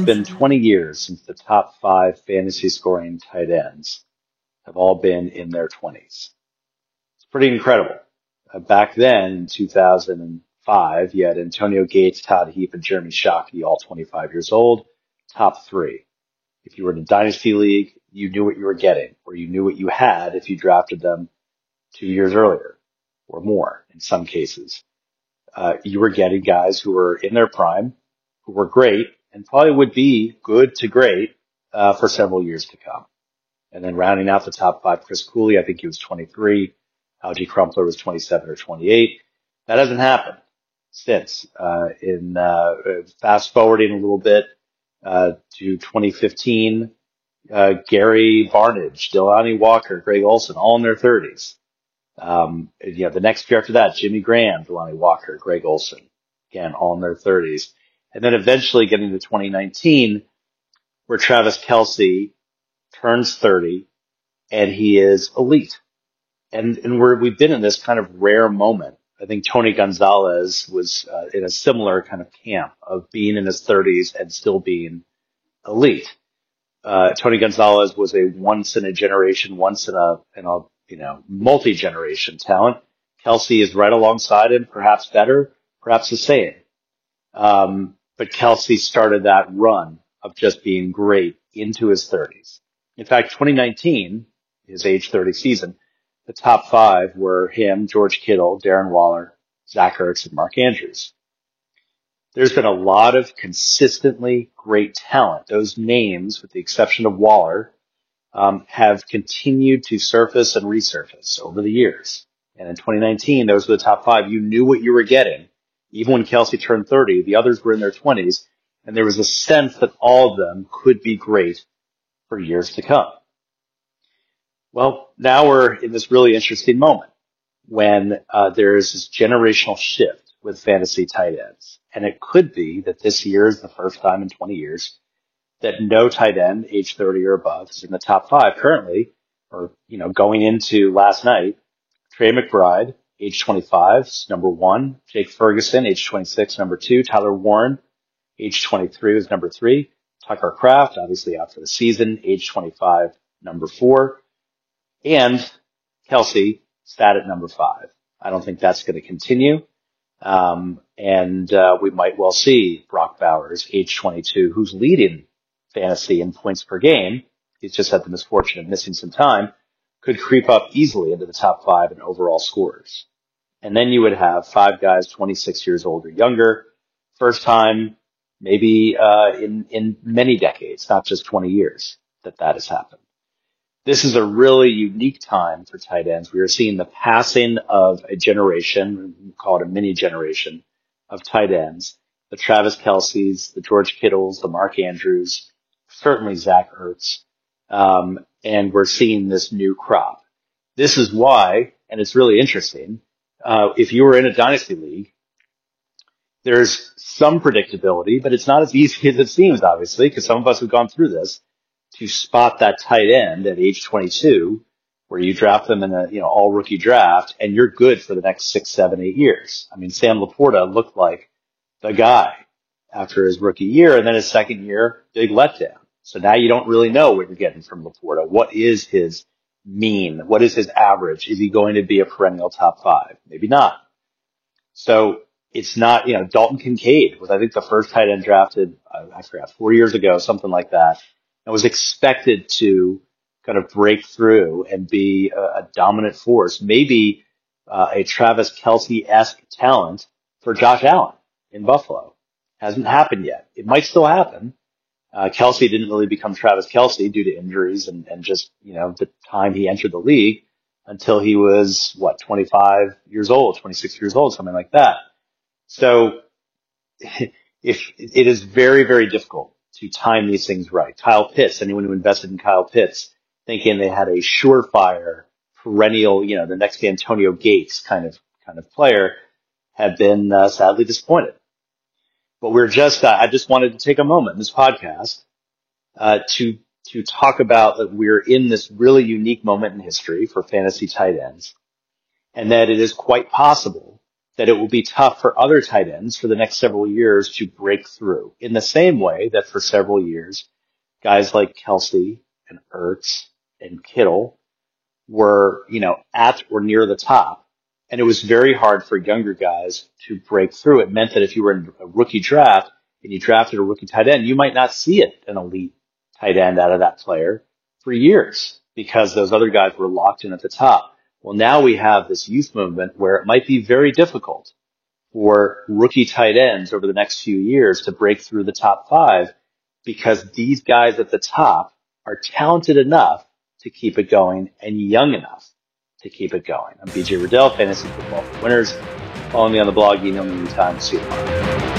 been 20 years since the top five fantasy scoring tight ends have all been in their 20s. It's pretty incredible. Back then, in 2005, you had Antonio Gates, Todd Heap, and Jeremy Shockey, all 25 years old, top three. If you were in a dynasty league, you knew what you were getting, or you knew what you had if you drafted them 2 years earlier or more in some cases. You were getting guys who were in their prime, who were great, and probably would be good to great for several years to come. And then rounding out the top five, Chris Cooley, I think he was 23. Algie Crumpler was 27 or 28. That hasn't happened since. Fast forwarding a little bit to 2015, Gary Barnidge, Delanie Walker, Greg Olson, all in their 30s. The next year after that, Jimmy Graham, Delanie Walker, Greg Olson, again, all in their 30s. And then eventually getting to 2019, where Travis Kelce turns 30 and he is elite. And we've been in this kind of rare moment. I think Tony Gonzalez was in a similar kind of camp of being in his 30s and still being elite. Tony Gonzalez was a once in a generation, multi-generation talent. Kelce is right alongside him, perhaps better, perhaps the same. But Kelce started that run of just being great into his 30s. In fact, 2019, his age 30 season, the top five were him, George Kittle, Darren Waller, Zach Ertz, and Mark Andrews. There's been a lot of consistently great talent. Those names, with the exception of Waller, have continued to surface and resurface over the years. And in 2019, those were the top five. You knew what you were getting. Even when Kelce turned 30, the others were in their 20s, and there was a sense that all of them could be great for years to come. Well, now we're in this really interesting moment when there is this generational shift with fantasy tight ends. And it could be that this year is the first time in 20 years that no tight end age 30 or above is in the top five currently, or, going into last night. Trey McBride, age 25, is number one. Jake Ferguson, age 26, number two. Tyler Warren, age 23, was number three. Tucker Kraft, obviously out for the season, age 25, number four. And Kelce sat at number five. I don't think that's going to continue. We might well see Brock Bowers, age 22, who's leading fantasy in points per game. He's just had the misfortune of missing some time, could creep up easily into the top five in overall scores. And then you would have five guys 26 years old or younger, first time maybe in many decades, not just 20 years that has happened. This is a really unique time for tight ends. We are seeing the passing of a generation, we call it a mini generation, of tight ends. The Travis Kelces, the George Kittles, the Mark Andrews, certainly Zach Ertz. And we're seeing this new crop. This is why, and it's really interesting, if you were in a dynasty league, there's some predictability, but it's not as easy as it seems, obviously, because some of us have gone through this, to spot that tight end at age 22, where you draft them in a, all rookie draft, and you're good for the next 6, 7, 8 years. I mean, Sam Laporta looked like the guy after his rookie year, and then his second year, big letdown. So now you don't really know what you're getting from Laporta. What is his mean? What is his average? Is he going to be a perennial top five? Maybe not. So it's not, Dalton Kincaid was, I think, the first tight end drafted, I forgot, 4 years ago, something like that. And was expected to kind of break through and be a dominant force, maybe a Travis Kelce-esque talent for Josh Allen in Buffalo. Hasn't happened yet. It might still happen. Kelce didn't really become Travis Kelce due to injuries and just, the time he entered the league until he was, 25 years old, 26 years old, something like that. So if it is very, very difficult to time these things right. Kyle Pitts, anyone who invested in Kyle Pitts, thinking they had a surefire, perennial, the next Antonio Gates kind of player, have been sadly disappointed. But I just wanted to take a moment in this podcast to talk about that we're in this really unique moment in history for fantasy tight ends, and that it is quite possible that it will be tough for other tight ends for the next several years to break through in the same way that for several years, guys like Kelsey and Ertz and Kittle were, at or near the top. And it was very hard for younger guys to break through. It meant that if you were in a rookie draft and you drafted a rookie tight end, you might not see an elite tight end out of that player for years because those other guys were locked in at the top. Well, now we have this youth movement where it might be very difficult for rookie tight ends over the next few years to break through the top 5 because these guys at the top are talented enough to keep it going and young enough to keep it going. I'm BJ Riddell, Fantasy Football for Winners. Follow me on the blog, email me anytime. See you tomorrow.